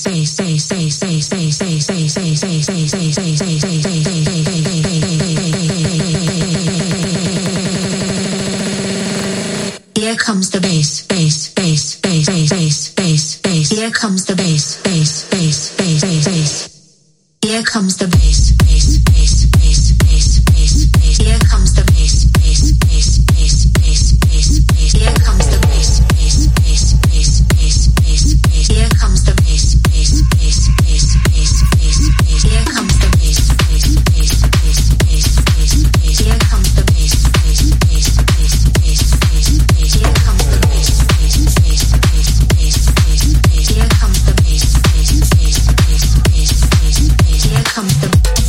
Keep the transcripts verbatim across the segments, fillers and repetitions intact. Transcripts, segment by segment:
Here comes the bass, bass, bass, bass, bass, bass, bass, bass. Here comes the bass, bass, bass, bass, bass, bass. Here comes the bass, bass, bass, bass, bass, bass, bass. Here comes the bass, bass, bass, bass, bass, bass, bass. Here comes the bass, bass, bass, bass, bass, bass, bass. Here comes the bass, bass, bass, bass, bass, bass, bass. Here comes the bass, bass, bass, bass, bass, bass, bass. Here comes the bass, bass, bass, bass, bass, bass, bass. Here comes the bass, bass, bass, bass, bass, bass, bass. Here comes the bass, bass, bass, bass, bass, bass, bass. Here comes the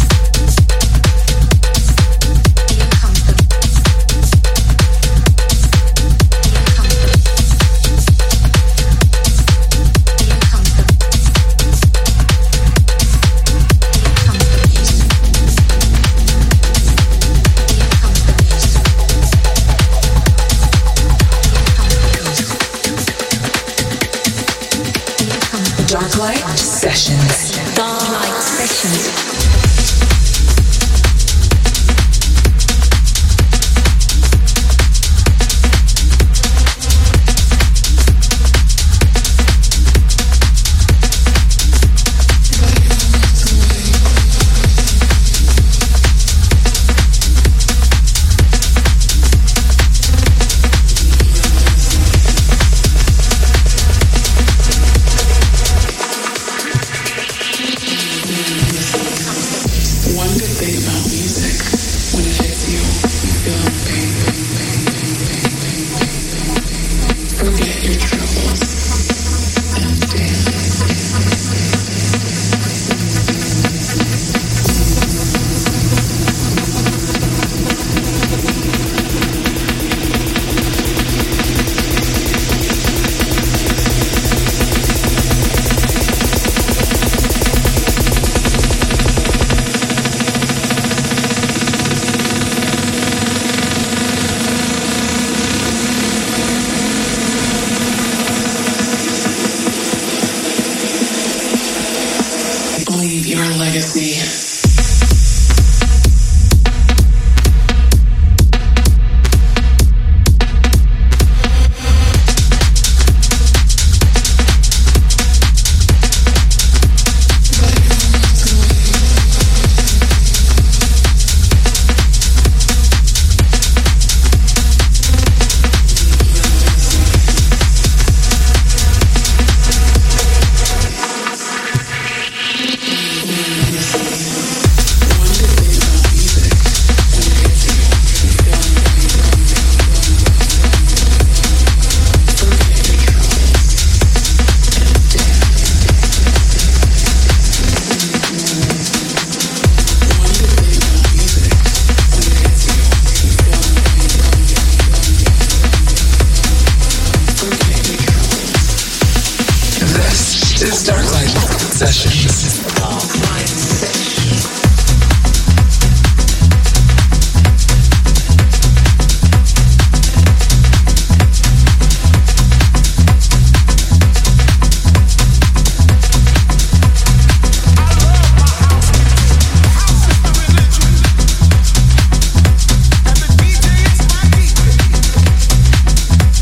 Dark Light Sessions. Dark Light Sessions.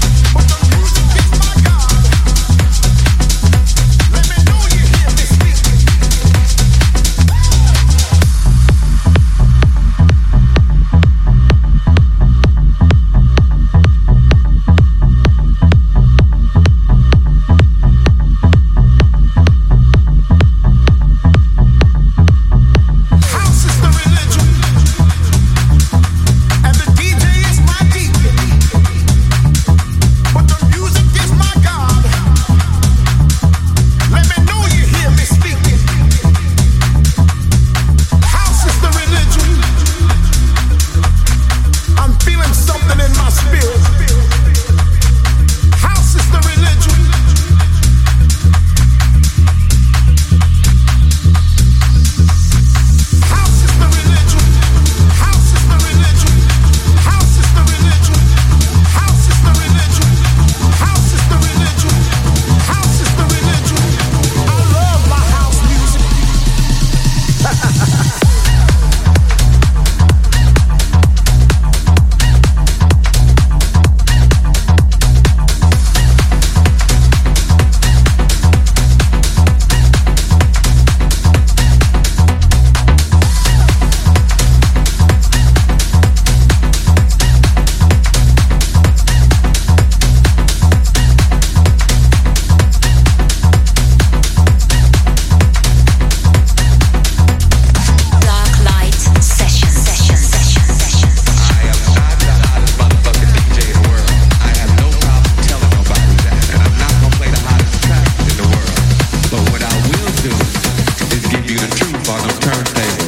Let me know you hear me speak. do is give you the truth on them turntables.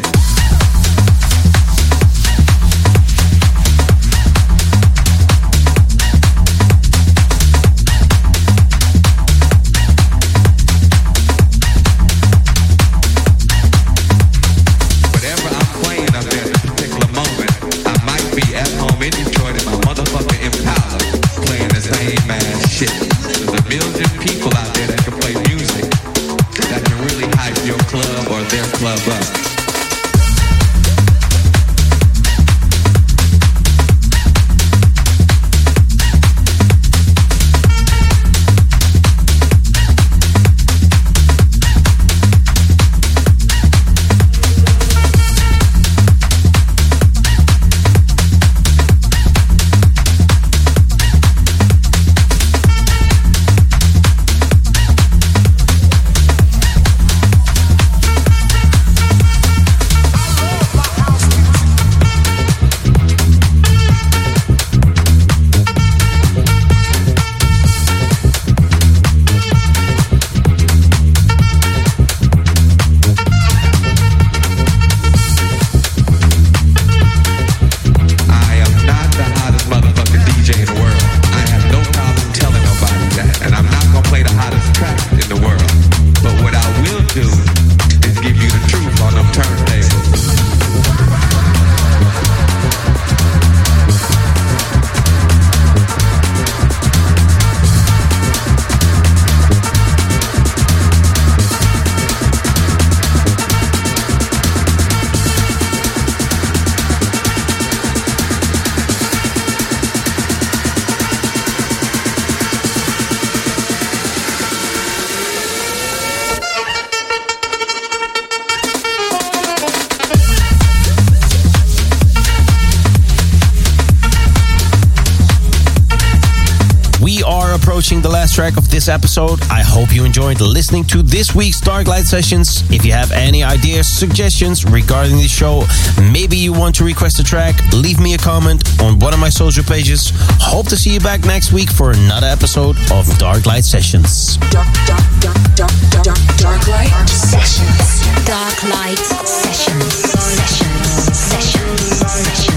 The last track of this episode. I hope you enjoyed listening to this week's Darklight Sessions. If you have any ideas, suggestions regarding the show, maybe you want to request a track, leave me a comment on one of my social pages. Hope to see you back next week for another episode of Darklight Sessions. Dark, dark, dark, dark, dark, Darklight Sessions. Darklight Sessions. Sessions. Sessions. Sessions.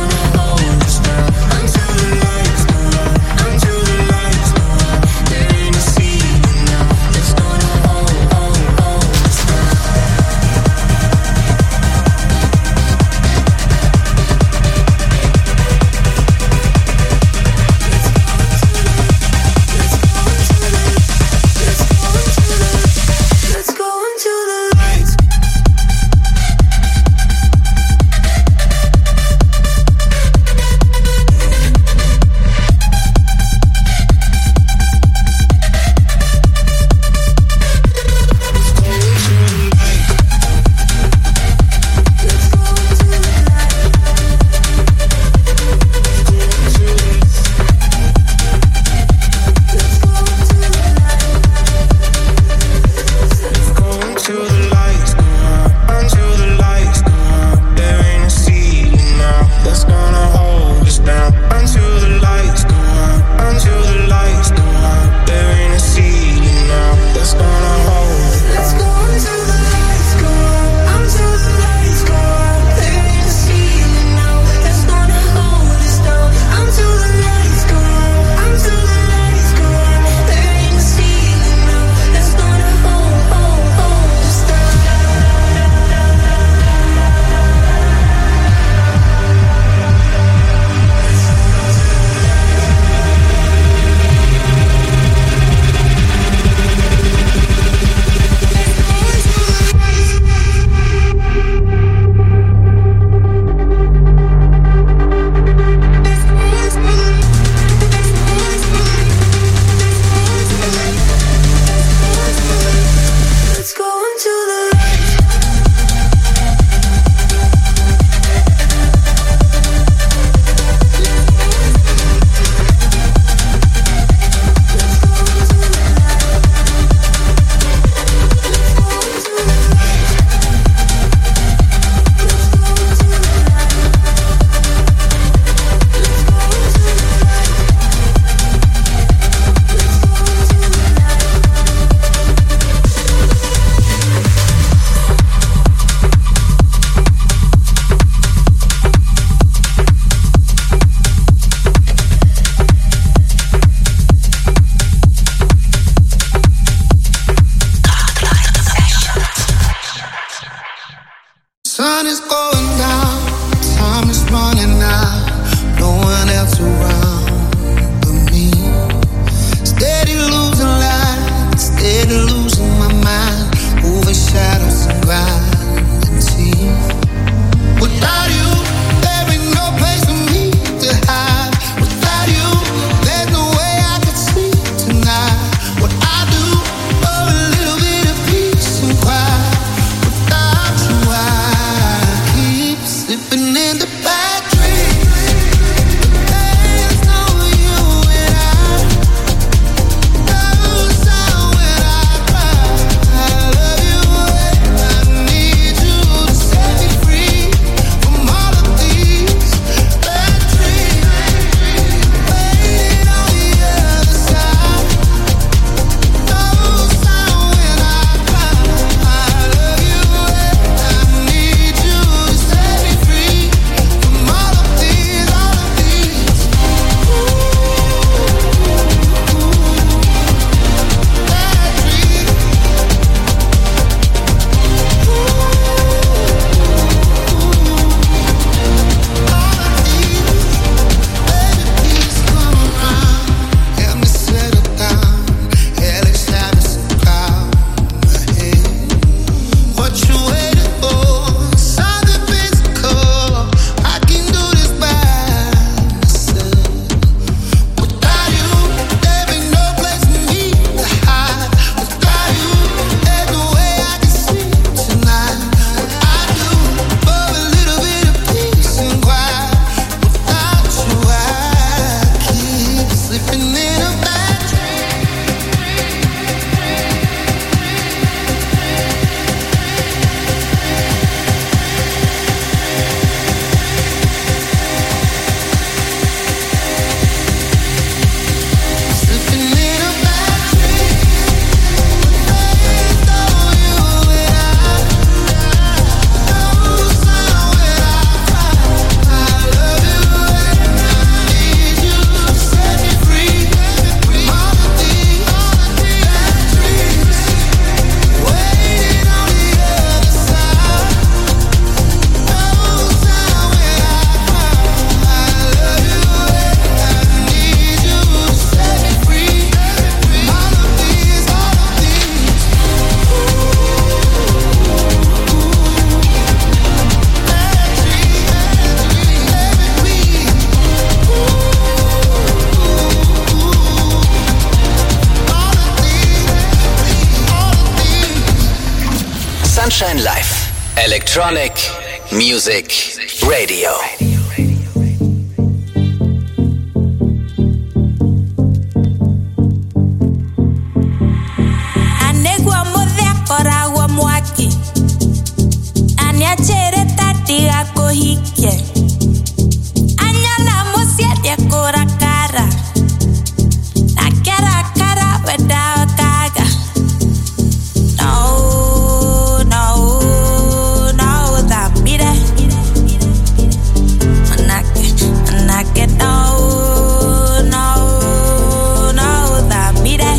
There ain't Sunshine Live. Electronic Music Radio. Anegwa modhe kora wa mwaki. Aniachere tati ako hike. Anyala mosia dia kora kara. Na kara kara weda kaga. No, no, no, that be that. Manake, manake, no, no, no, that be that.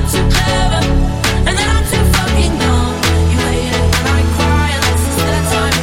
Time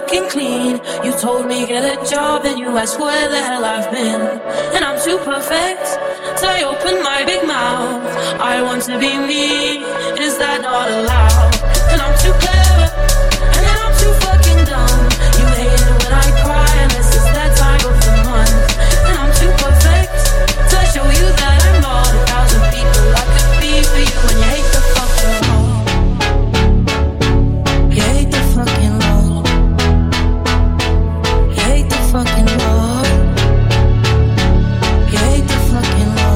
fucking clean. You told me get a job and you asked where the hell I've been. And I'm too perfect, so I open my big mouth. I want to be me, is that not allowed? And I'm too clever, and then I'm too fucking dumb. You hate it when I cry unless it's that time of the month. And I'm too perfect, so I show you that I'm not a thousand people I could be for you. And you hate the fucking law. You hate the fucking law. You hate the fucking law. You hate the fucking law.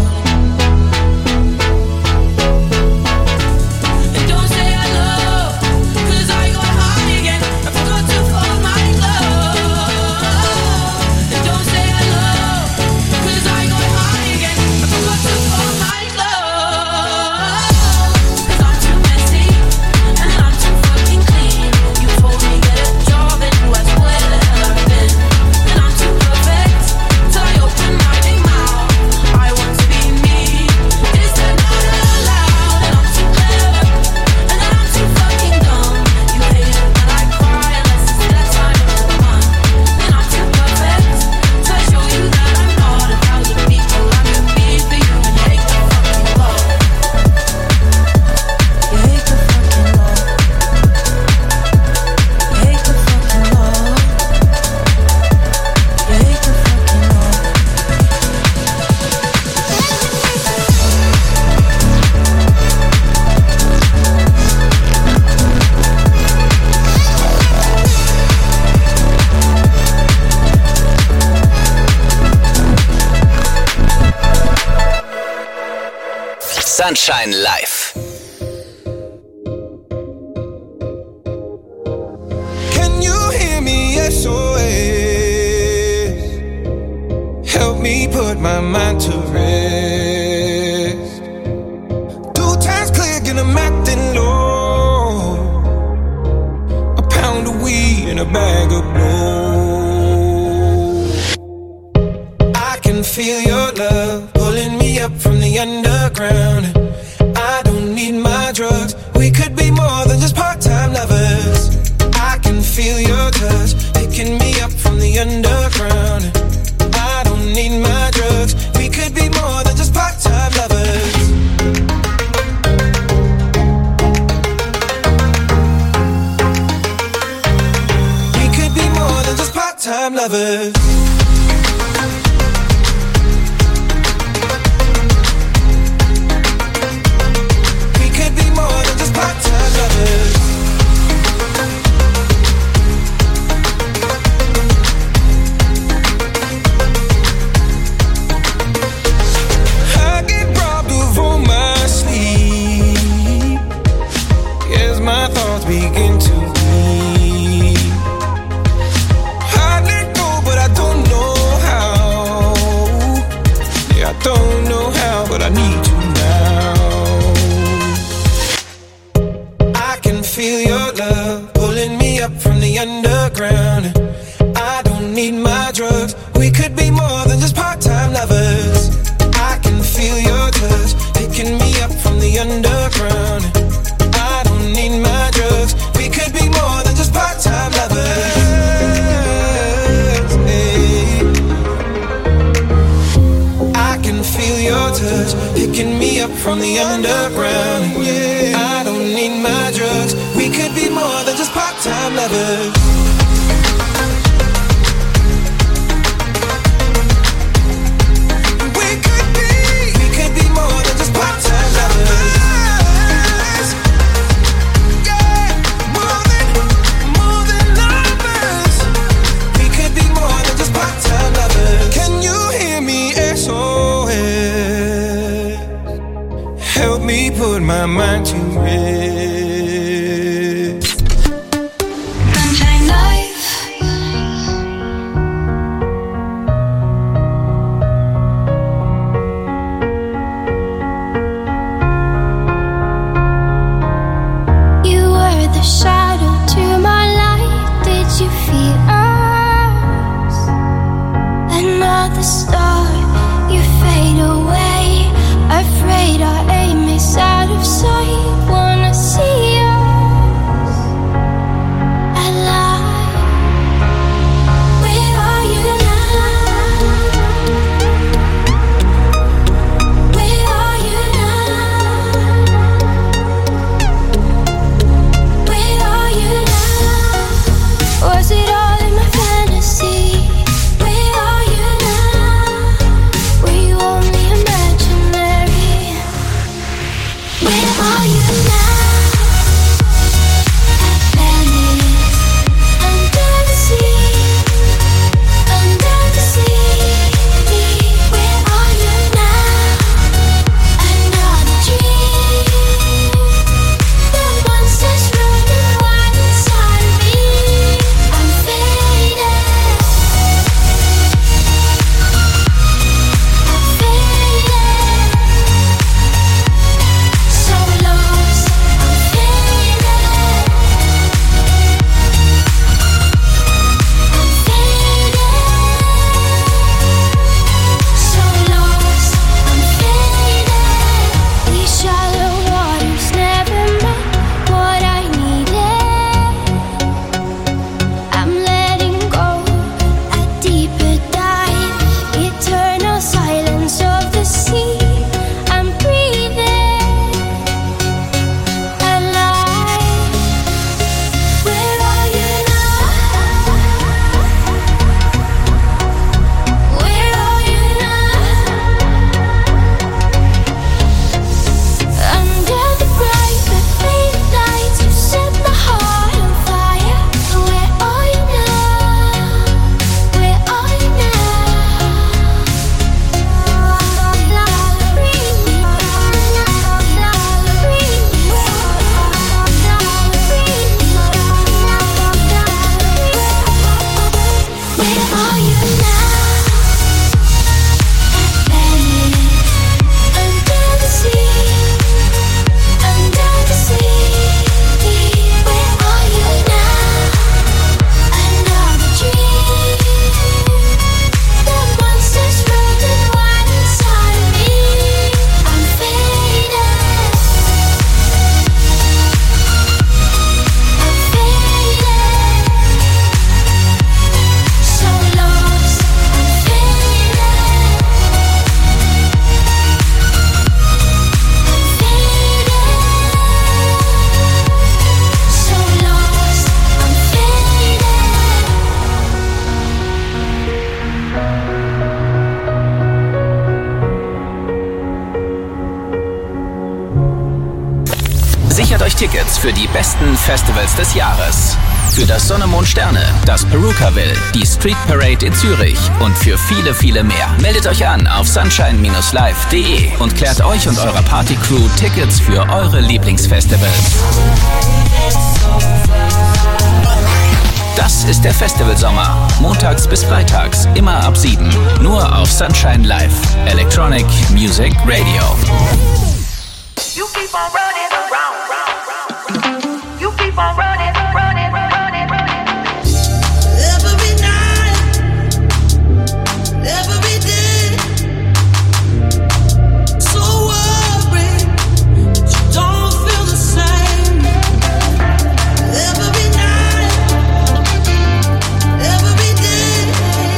And don't say I love, 'cause I got high again. I forgot to fold my glove. And don't say I love, 'cause I got high again. I forgot to fold my glove. 'Cause I'm too messy, and then I'm too fucking clean. You told me get a job and you asked where the hell I've been. And I'm too perfect, so I open my big mouth. I want to be me, is that not allowed? And I'm too clever, and then I'm too fucking dumb. You hate it when I cry unless it's that time of the month. And I'm too perfect, so I show you that I'm not a thousand people I could be for you. And you hate the fucking law. You hate the fucking law. You hate the fucking law. You hate the fucking law. Sunshine Live. Can you hear me? S O S. Help me put my mind to rest. Two times click and I'm acting low. A pound of weed and a bag of blow. I can feel your love pulling me up from the underground. I don't need my drugs. We could be more than just part-time lovers. I can feel your touch picking me up from the underground. I don't need my drugs. We could be more than just part-time lovers. We could be more than just part-time lovers. We could be more than just part-time lovers. I get robbed of all my sleep as my thoughts begin to bleed. I let go, but I don't know how. Yeah, I don't know how, but I need you now. I can feel your love pulling me up from the underground. I don't need my drugs. We could be more than just part-time lovers. I can feel your touch picking me up from the underground. I don't need my drugs. We could be more than just part-time lovers. Hey. I can feel your touch picking me up from the underground. Yeah. I don't need my drugs. We could be more than just part-time lovers. We could be, we could be more than just part-time lovers. Yeah, more than, more than lovers. We could be more than just part-time lovers. Can you hear me? S O S. Help me put my mind to rest. Sunshine Live. You were the shadow to my light. Did you feel us? Another star, you fade away. Afraid our aim is out of sight. euch Tickets für die besten Festivals des Jahres. Für das Sonne, Mond, Sterne, das Perukaville, die Street Parade in Zürich und für viele, viele mehr. Meldet euch an auf sunshine Bindestrich live Punkt de und klärt euch und eurer Partycrew Tickets für eure Lieblingsfestivals. Das ist der Festivalsommer. Montags bis freitags, immer ab sieben. Nur auf Sunshine Live. Electronic Music Radio. You keep on running around. You keep on running, running, running, running. Every night, every day. So worried, you don't feel the same. Every night, every day.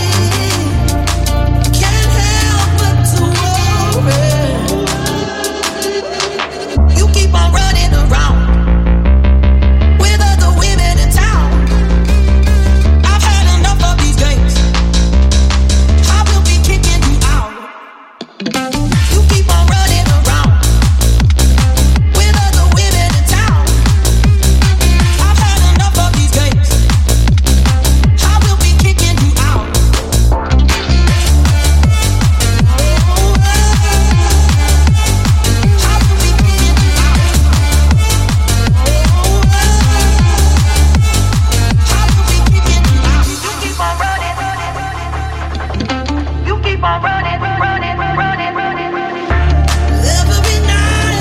Can't help but to worry. You keep on running around with other women in town. I've had enough of these games. I will be kicking you out. You keep on running around with other women in town. I've had enough of these games. I will be kicking you out. I will be kicking you out. You keep on running. You keep on running, running, running, running, running. Every night,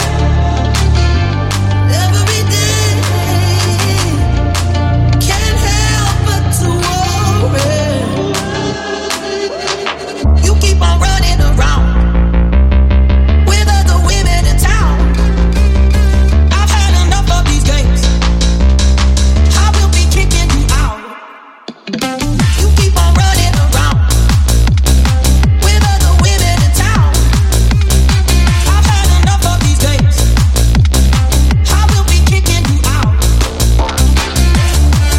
every day. Can't help but to worry. You keep on running around with other women in town. I've had enough of these games. I will be kicking you out. You keep on running around with other women in town. I've had enough of these games. I will be kicking you out. I will be kicking you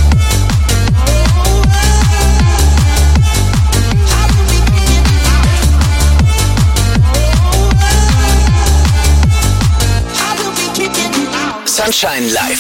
out. I will be kicking you out. Sunshine Live.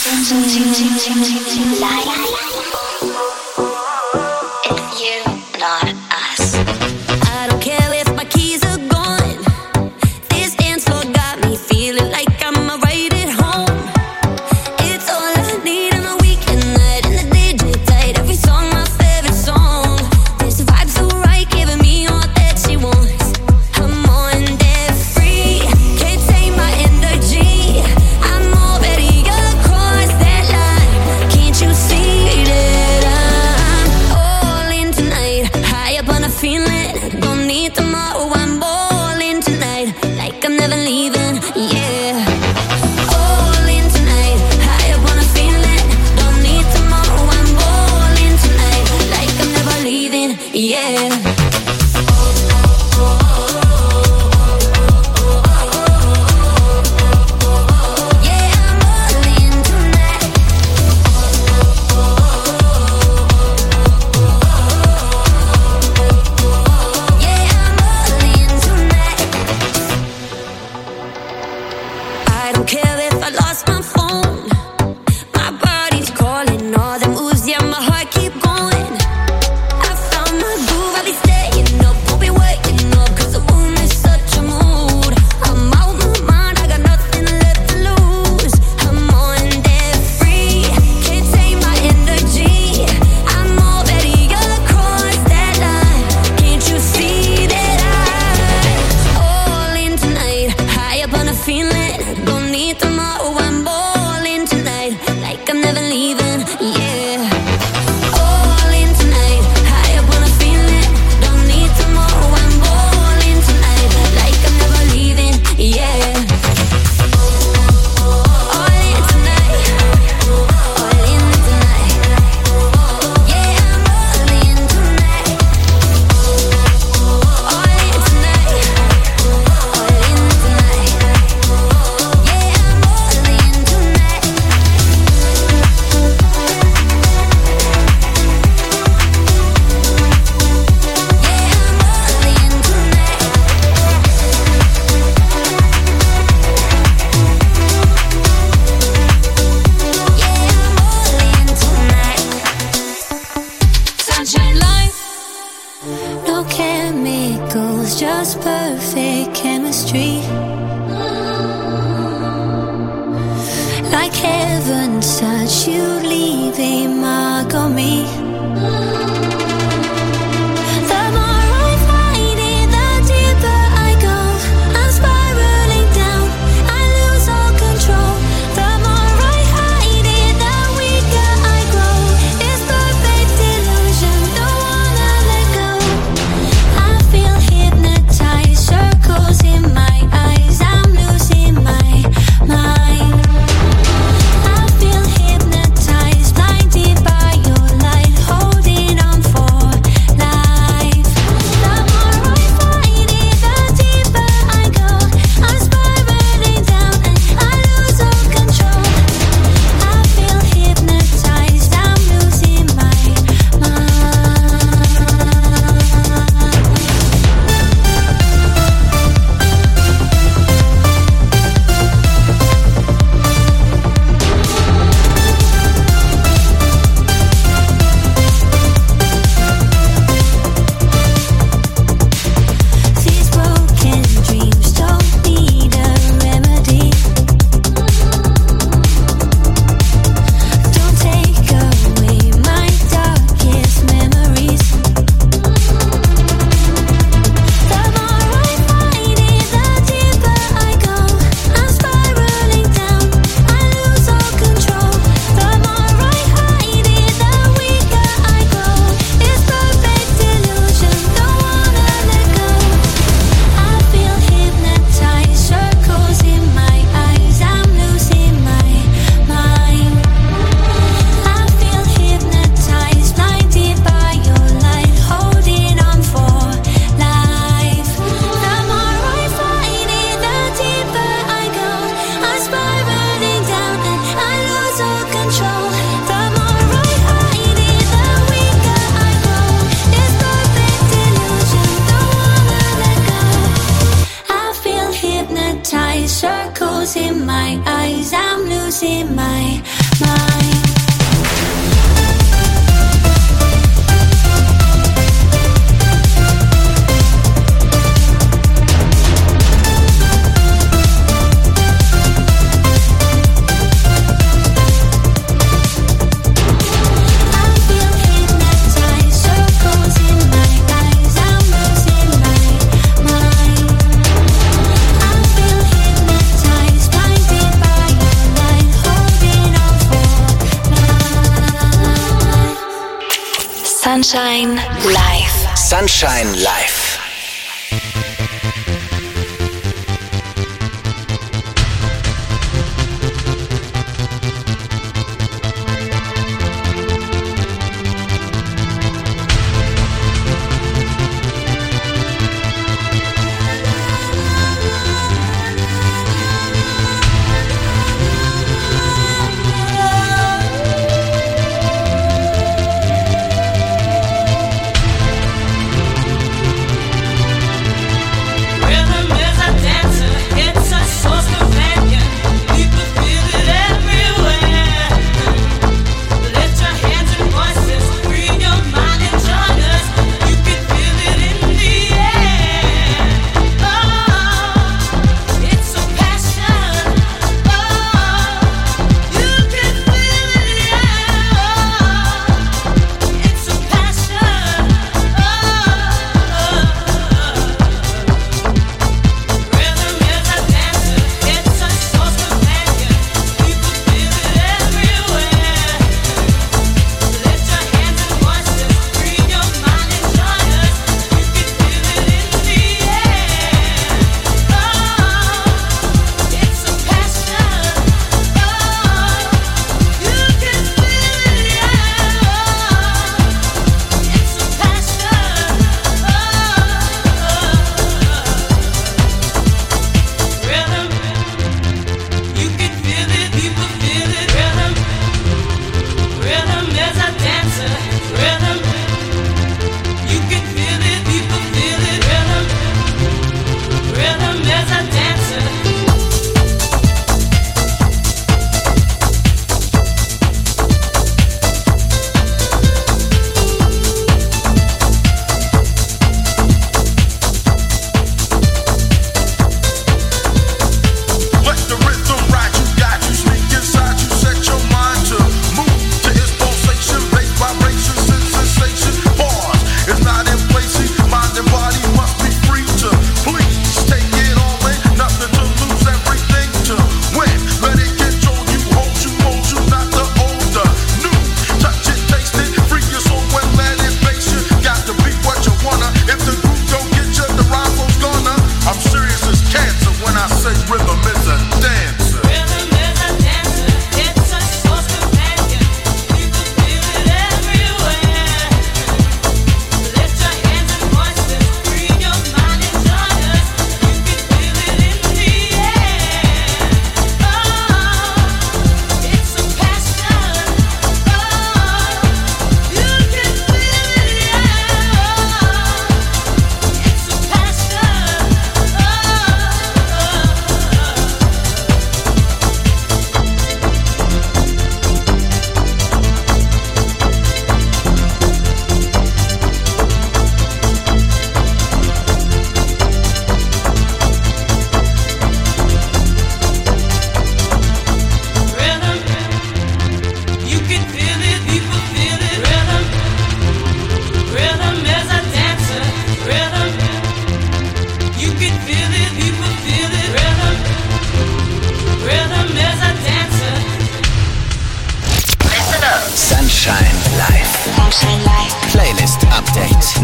It's you, not us. I don't care if my keys are gone. This dance floor got me feeling like I'm right at home. It's all I need on a weekend night, and the D J tight. Every song my favorite song. This vibe so right, giving me all that she wants. I'm on that free, can't take my energy. I'm already across that line. Can't you see that I'm all in tonight? High up on a feeling, don't need tomorrow. I'm all in tonight, like I'm never leaving. Yeah. All in tonight, high up on a feeling, don't need tomorrow. I'm all in tonight, like I'm never leaving. Yeah. Yeah, I'm all in tonight. Yeah, I'm all in tonight. I don't care if I lost my phone. My body's calling all the moves, yeah, my heart keep going. I found my groove, I'll be staying. Sunshine life. No chemicals, just perfect chemistry. Like heaven's touch, you leave a mark on me. The more I fight it, the deeper I go. I'm spiraling down, I lose all control. The more I hide it, the weaker I grow. It's perfect illusion, don't wanna let go. I feel hypnotized, circles in my eyes, I'm losing my mind. I feel hypnotized, blinded by your light, holding on for life. The more I fight it, the deeper I go. I'm spiraling down and I lose all control. I feel hypnotized, I'm losing my mind. These broken dreams don't need a remedy. Don't take away my darkest memories. The more I fight it, the deeper I go. I'm spiraling down, I lose all control. The more I hide it, the weaker I grow. It's perfect illusion, don't wanna let go. I feel hypnotized, circles in my eyes, I'm losing my mind. I feel hypnotized, blinded by your light, holding on for life. The more I fight it, the deeper I go. I'm spiraling down and I lose all control. The more I hide it, the weaker I grow. It's perfect illusion, don't wanna let go. I feel hypnotized, circles in my eyes, I'm losing my mind. I feel hypnotized, circles in my eyes, I'm losing my mind. I feel hypnotized, blinded by your light, holding on for life. Sunshine Live. Sunshine Live. I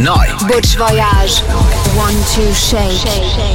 neu. Butch Voyage. One, two, shake.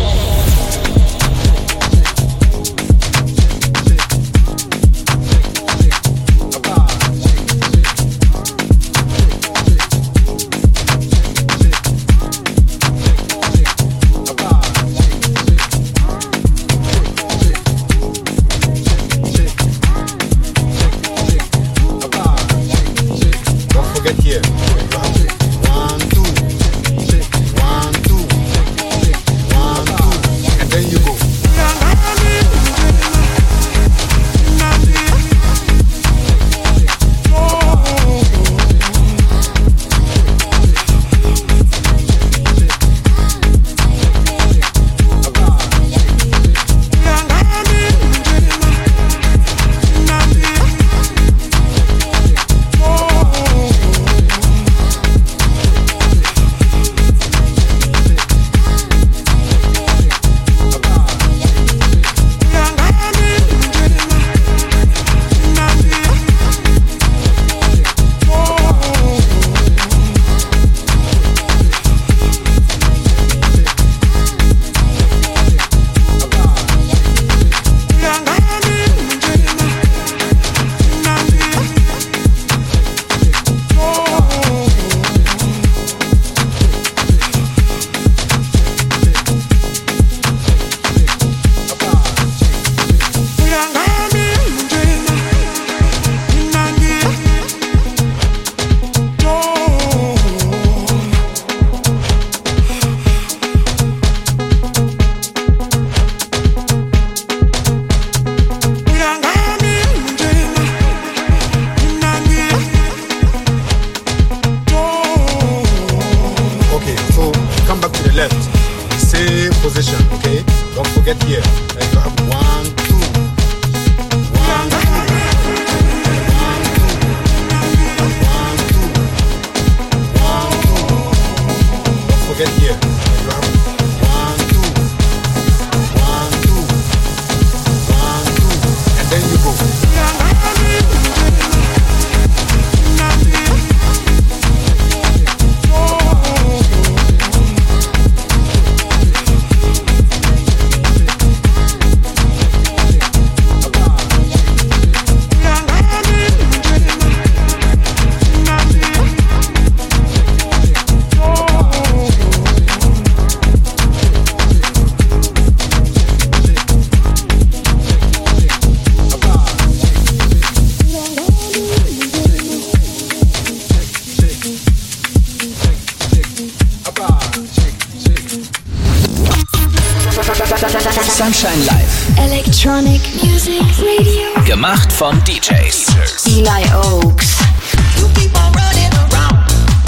Sunshine Live. Electronic Music Radio. Gemacht von D Js. Eli Oaks. You keep on running around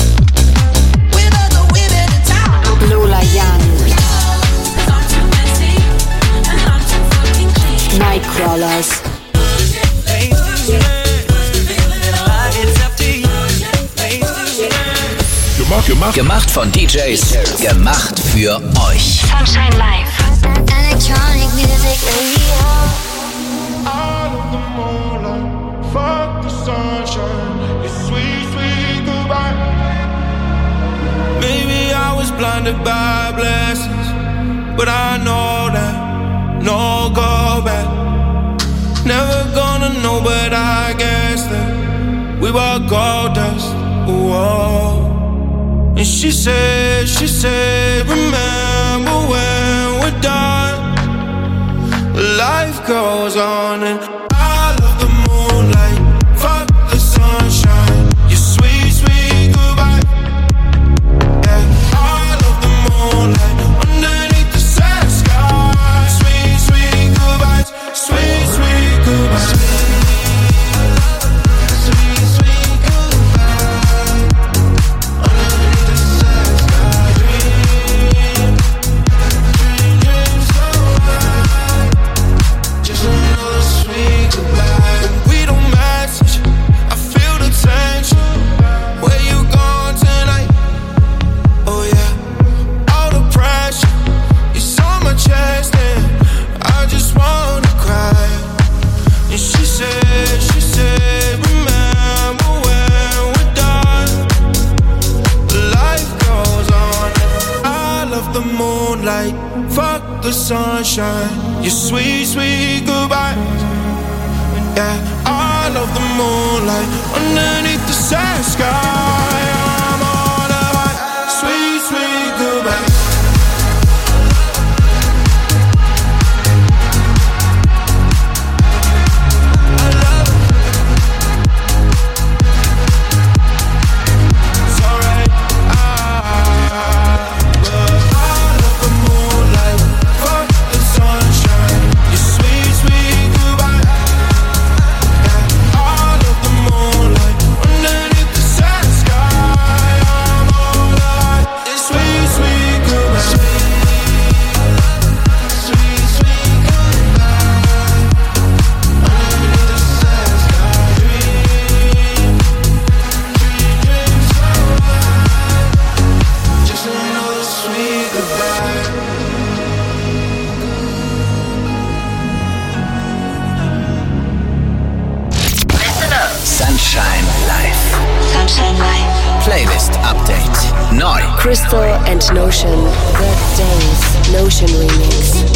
with other women in town. Lola Young. Cause I'm too messy and I'm too fucking clean. Nightcrawlers. Gemacht, gemacht. Gemacht von D Js. Gemacht für euch. Sunshine Live. Electronic music radio. Out of the moonlight, fuck the sunshine. It's sweet, sweet goodbye. Maybe I was blinded by blessings, but I know that no go back. Never gonna know, but I guess that we were gold dust. Whoa. And she said, she said, remember when we're done. Life goes on and I love the moonlight. Fuck the sunshine. Your sweet, sweet goodbye. Yeah, I love the moonlight underneath the sad sky. Sweet, sweet goodbyes. Sweet, sweet goodbyes. Sweet, sweet goodbye. Underneath the sad sky. Dream, dream, dreams so high. Just another sweet moonlight, fuck the sunshine. Your sweet, sweet goodbye. Yeah, I love the moonlight underneath the sad sky. I'm on a high, sweet, sweet goodbye. Playlist Update. Neu. Crystal and Notion. Good Days. Notion Remix.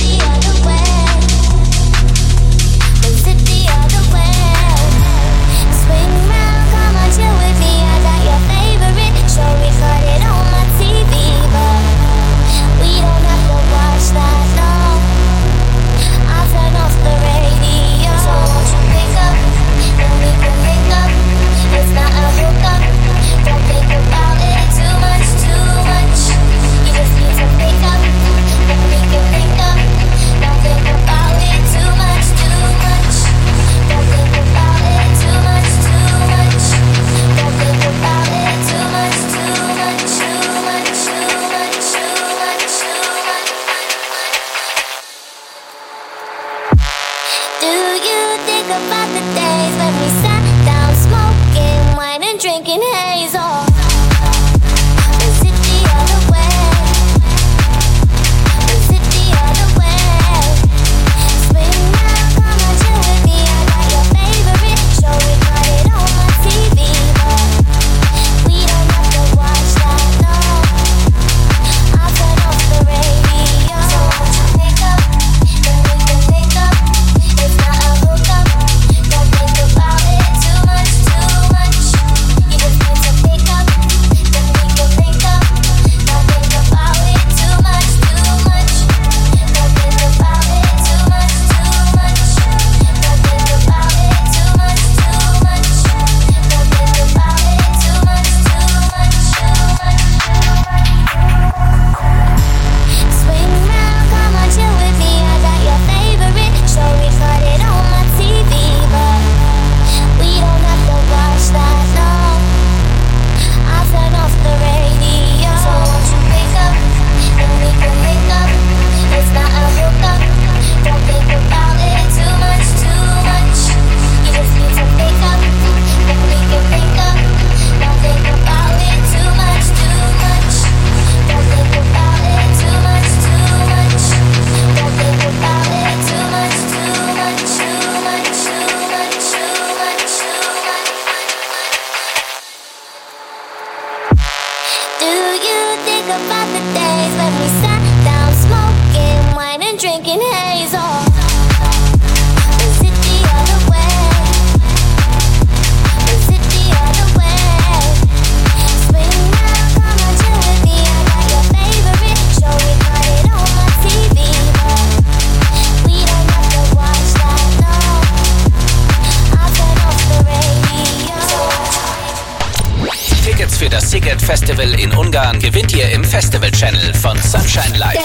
Festival in Ungarn gewinnt ihr im Festival Channel von Sunshine Live.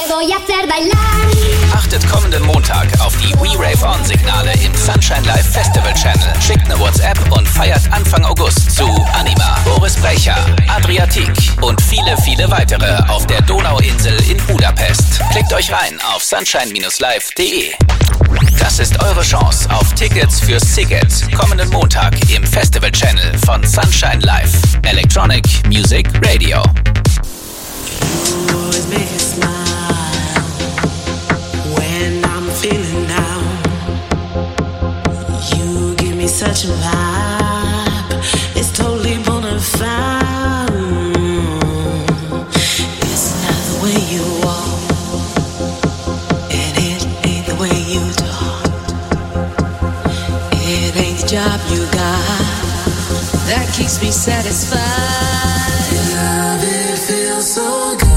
Achtet kommenden Montag auf die We Rave On Signale im Sunshine Live Festival Channel. Schickt eine WhatsApp und feiert Anfang August zu Anima, Boris Brecher, Adriatik und viele, viele weitere auf der Donauinsel in Budapest. Klickt euch rein auf sunshine live punkt de. Das ist eure Chance auf Tickets für Siget kommenden Montag im Festival Channel von Sunshine Live. Electronic Music Radio. Such a vibe, it's totally bona fide. It's not the way you walk, job you got that keeps me satisfied. Your love, it feels so good.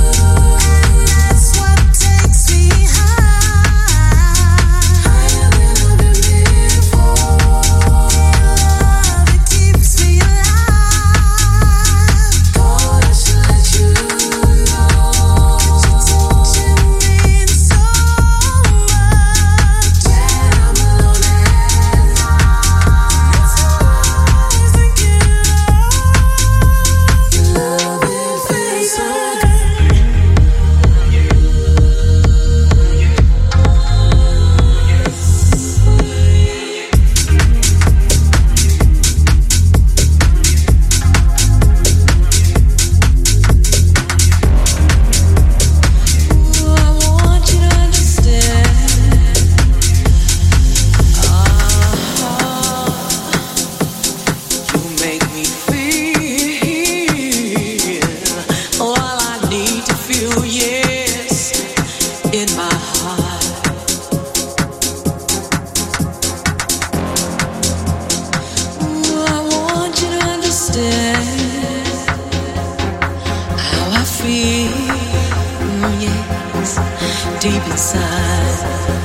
Deep inside,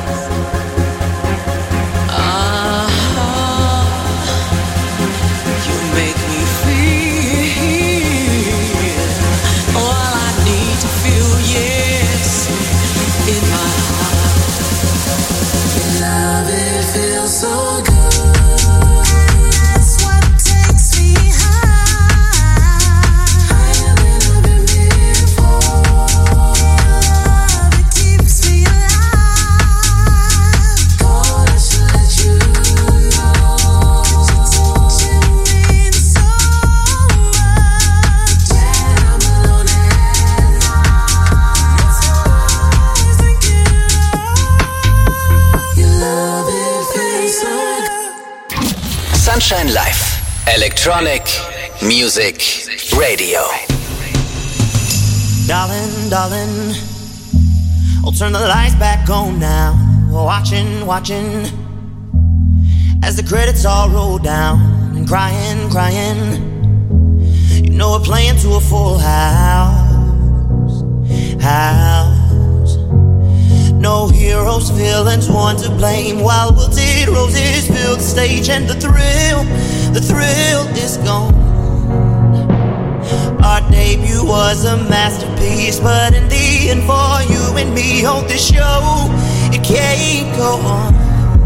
ah, you make me feel all I need to feel, yes, in my heart. Your love, it feels so good. Sunshine Live. Electronic Music Radio. Darling, darling, I'll turn the lights back on now. Watching, watching, as the credits all roll down. And crying, crying, you know we're playing to a full house. House. No heroes, villains, one to blame. While wilted roses fill the stage, and the thrill, the thrill is gone. Our debut was a masterpiece, but in the end, for you and me on this show, it can't go on.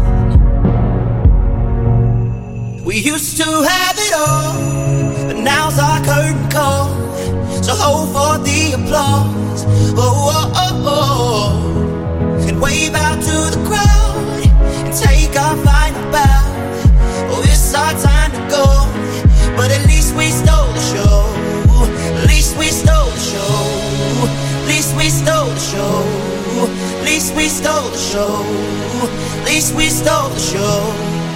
We used to have it all, but now's our curtain call. So hold for the applause. Oh, oh, oh, oh. And wave out to the crowd and take our final bow. Oh, it's our time to go, but at least we stole the show. At least we stole the show. At least we stole the show. At least we stole the show. At least we stole the show.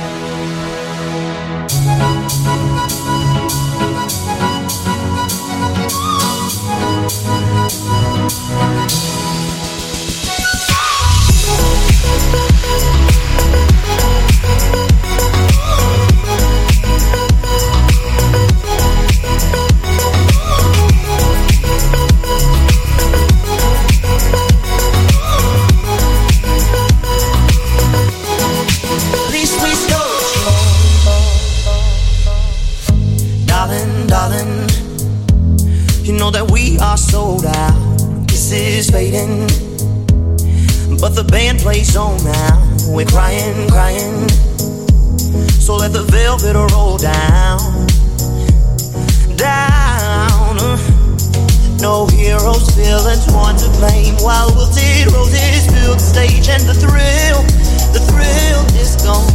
That we are sold out, this is fading, but the band plays on now. We're crying, crying, so let the velvet roll down, down. No heroes, villains, one to blame. While wilted roses fill the stage, and the thrill, the thrill is gone.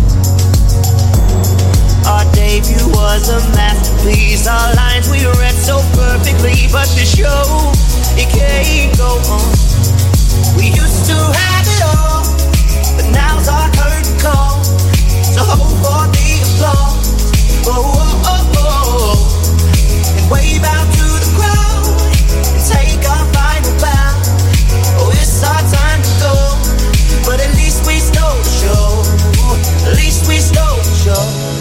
Our debut was a masterpiece. Our lines we read so perfectly, but the show, it can't go on. We used to have it all, but now's our curtain call. So hold for the applause. Oh, oh, oh, oh. And wave out to the crowd and take our final bow. Oh, it's our time to go, but at least we stole the show. At least we stole the show.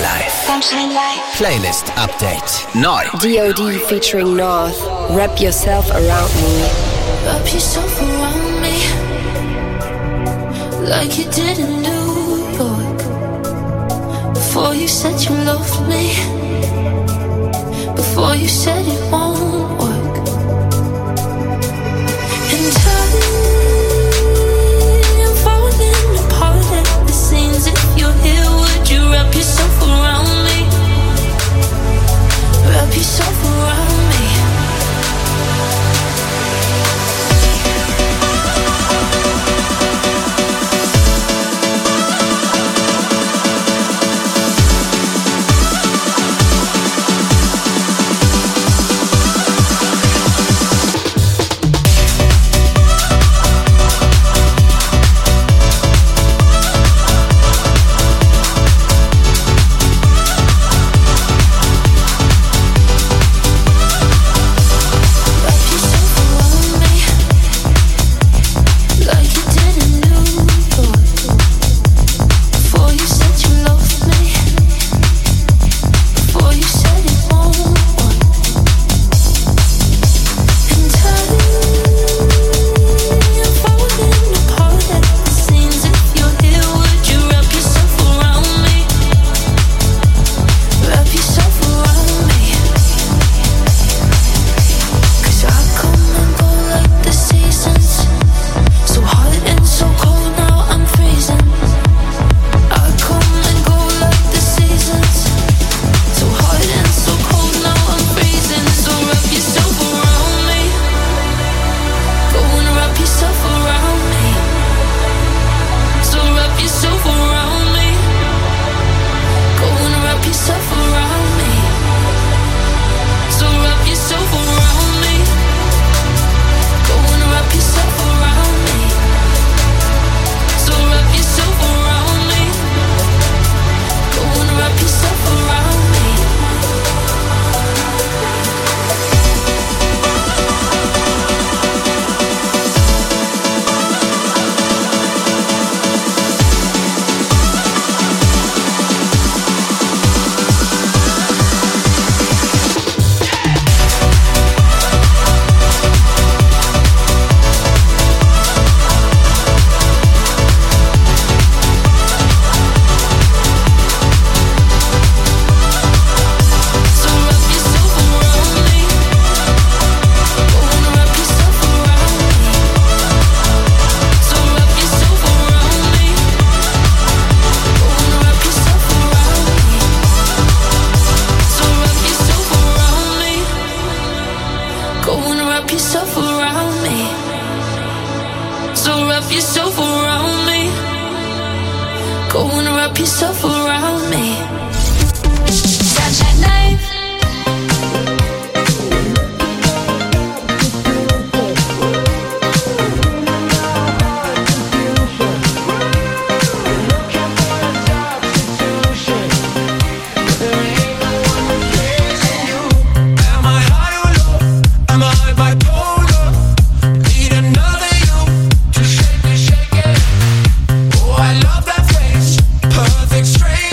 Live. Sunshine Live. Playlist Update. Neu. D O D featuring North. Wrap yourself around me. Wrap yourself around me like you did in New York. Before you said you loved me, before you said it won't work. And time, I'm falling apart at the seams. If you're here, would you wrap yourself around me? Wrap yourself around me. Perfect stranger.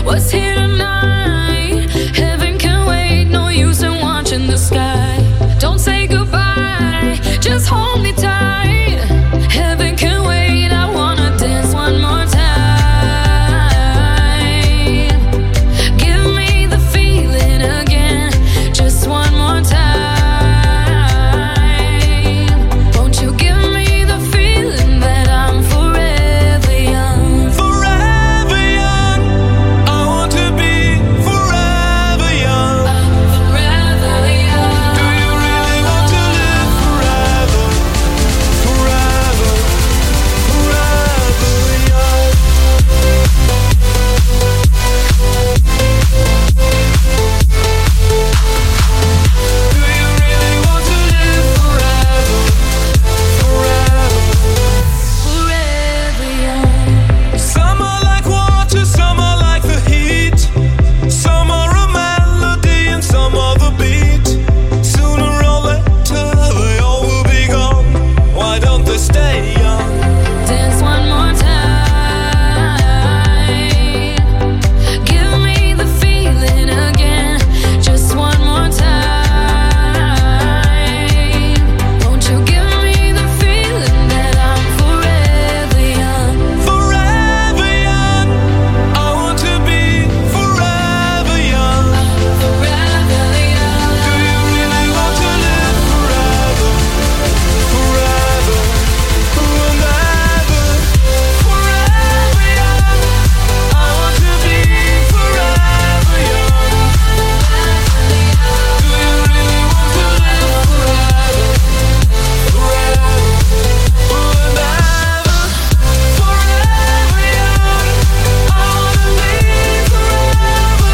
What's here tonight? Heaven can wait, no use in watching the sky. Don't say goodbye, just hold me tight. Heaven can wait, I wanna dance one more time. Give me the feeling again, just one more time. Won't you give me the feeling that I'm forever young? Forever young. I want to be forever young. Forever young. Do you really want to live forever? Forever, forever young. Do you really want to live forever? Forever. Forever young. Some are like water, some are like the heat. Some are a melody and some are the beat. Sooner or later they all will be gone. Why don't they stay young? Dance one more time. Give me the feeling again, just one more time. Won't you give me the feeling that I'm forever young? Forever young. I want to be forever young. Forever young. Do you really want to live forever? Forever, forever, forever young. I want to be forever young. Do you really want to live forever? Forever, forever, forever young. I wanna be forever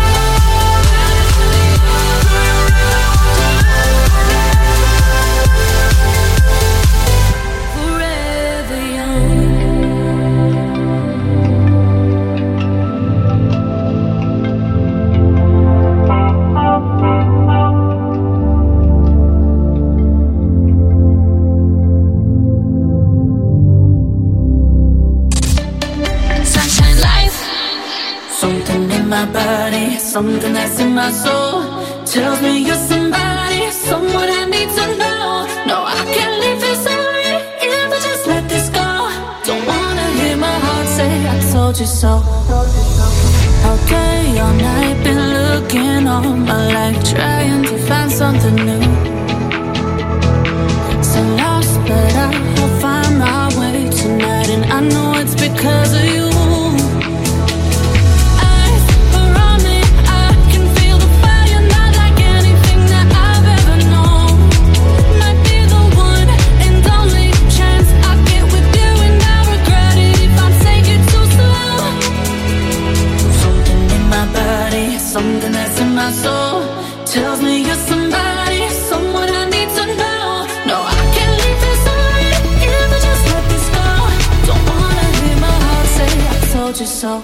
young. Forever Sunshine Life. Something in my body, something that's in my soul tells me you're somebody, someone I need to know. No, I can't leave this already if I just let this go. Don't wanna hear my heart say I told you so. All day, all night, been looking all my life, trying to find something new. So lost, but I'll find my way tonight, and I know it's because of you. Eyes around me, I can feel the fire, not like anything that I've ever known. Might be the one and only chance I get with you, and I regret it if I take it too slow. Something in my body, something that's in my soul tells me you're somebody, someone I need to know. No, I can't leave this already if I just let this go. Don't wanna hear my heart say I told you so.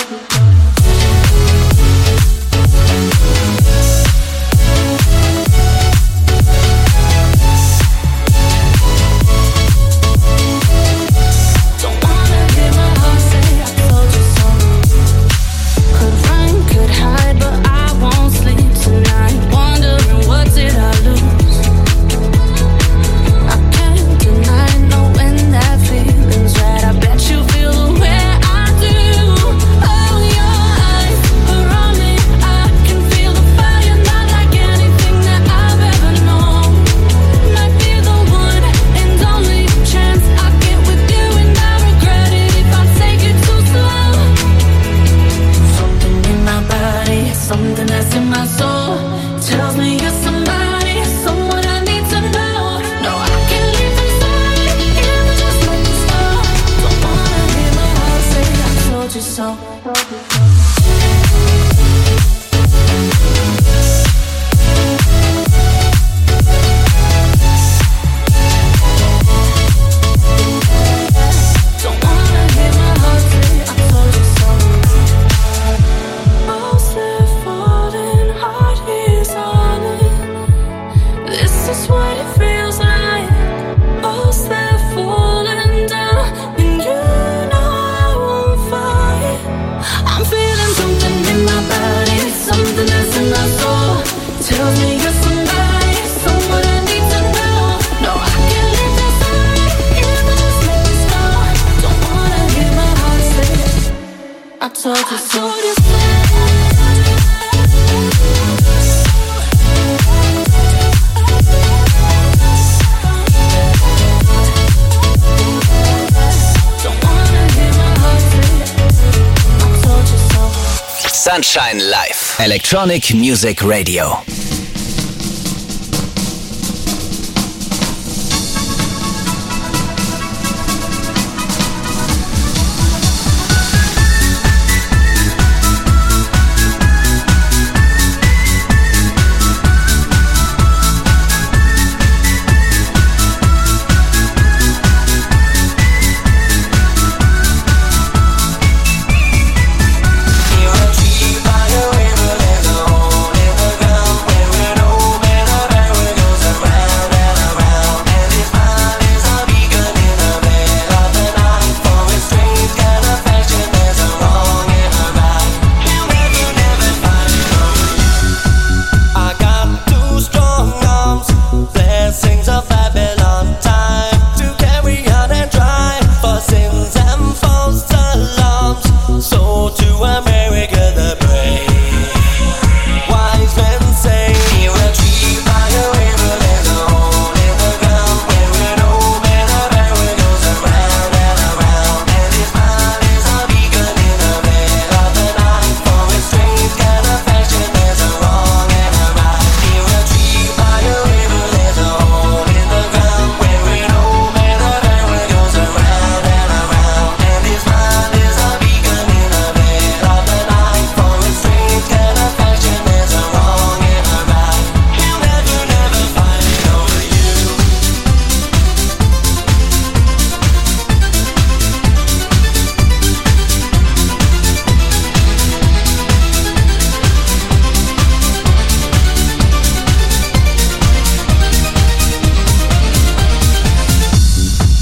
Don't wanna hear my heart say I told you so. Could run, could hide, but I won't sleep tonight, wondering what did I lose. I can't deny knowing that feeling's right. I bet you feel the way I do. Oh, your eyes around me, I can feel the fire, not like anything that I've ever known. Might be the one and only chance I get with you, and I regret it if I take it too slow. Something in my body, something that's in my soul tells me you're somebody, someone I need to know. No, I can't leave this already if I just let this go. Don't wanna hear my heart say I told you so. Don't wanna hear my heart say I told you so. Walls that falling, heart is on it. This is what it feels like. Walls that falling down, and you know I won't fight. I'm feeling I told you so. Sunshine Live. Electronic Music Radio.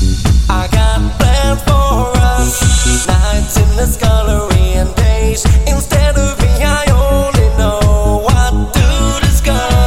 Nights in this gallery and days in